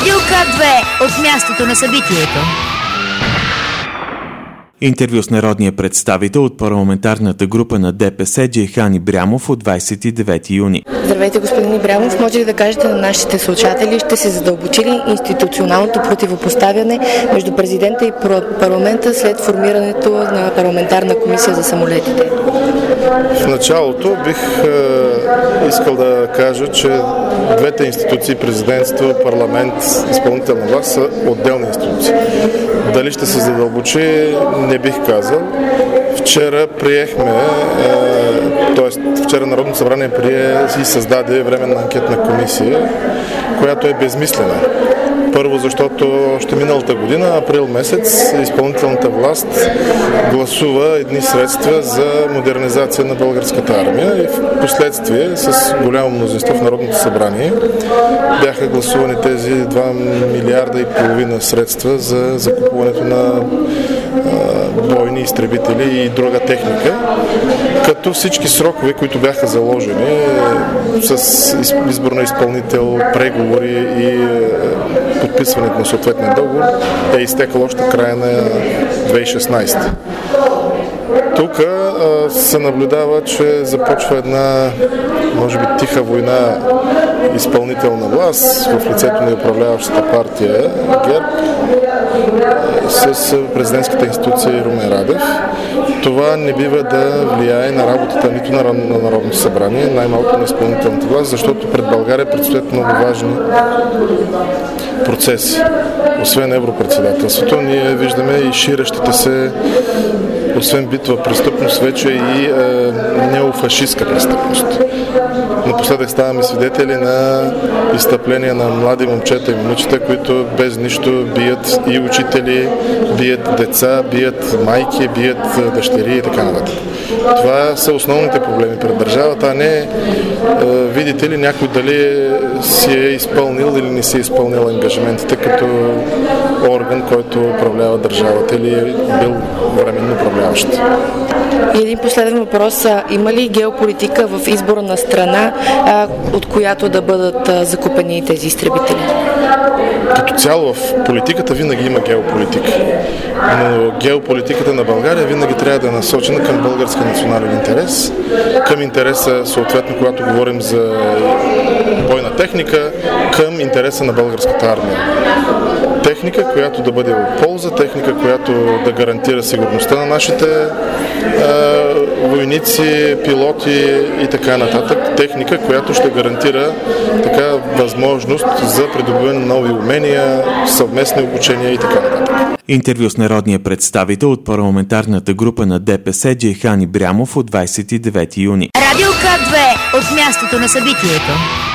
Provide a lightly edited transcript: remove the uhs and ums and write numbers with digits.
Радио К2 от мястото на събитието. Интервю с народния представител от парламентарната група на ДПС Джейхан Ибрямов от 29 юни. Здравейте, господин Ибрямов. Може ли да кажете на нашите слушатели, ще се задълбочи ли институционалното противопоставяне между президента и парламента след формирането на парламентарна комисия за самолетите? В началото бих искал да кажа, че двете институции, президентство, парламент, изпълнителна власт, са отделни институции. Дали ще се задълбочи, не бих казал. Вчера вчера Народното събрание прие и създаде временна анкетна комисия, която е безмислена. Първо, защото още миналата година, април месец, изпълнителната власт гласува едни средства за модернизация на българската армия и в последствие с голямо мнозинство в Народното събрание бяха гласувани тези 2 милиарда и половина средства за закупуването на бойни изтребители и друга техника, като всички срокове, които бяха заложени с избор на изпълнител, преговори и подписването на съответния договор е изтекал още края на 2016. Тук се наблюдава, че започва една, може би, тиха война изпълнителна власт в лицето на управляващата партия ГЕРБ с президентската институция Румен Радев. Това не бива да влияе на работата нито на Народното събрание, най-малко на изпълнителната власт, защото пред България предстоят много важни процеси. Освен европредседателството, ние виждаме и ширещите се, освен битова престъпност, вече и неофашистска престъпност. Напоследък ставаме свидетели на изстъпления на млади момчета и момичета, които без нищо бият и учители, бият деца, бият майки, бият дъщери и така нататък. Това са основните проблеми пред държавата, а не видите ли някой дали си е изпълнил или не си е изпълнил ангажиментите като орган, който управлява държавата или е бил временно управляващ. И един последен въпрос. Има ли геополитика в избора на страна, от която да бъдат закупени тези изтребители? Като цяло в политиката винаги има геополитика. Но геополитиката на България винаги трябва да е насочена към българския национален интерес, към интереса, съответно, когато говорим за бойна техника, към интереса на българската армия. Техника, която да бъде от полза, техника, която да гарантира сигурността на нашите войници, пилоти и така нататък. Техника, която ще гарантира така възможност за придобиване на нови умения, съвместни обучения и така нататък. Интервю с народния представител от парламентарната група на ДПС Джейхан Ибрямов от 29 юни. Радио К2 от мястото на събитието.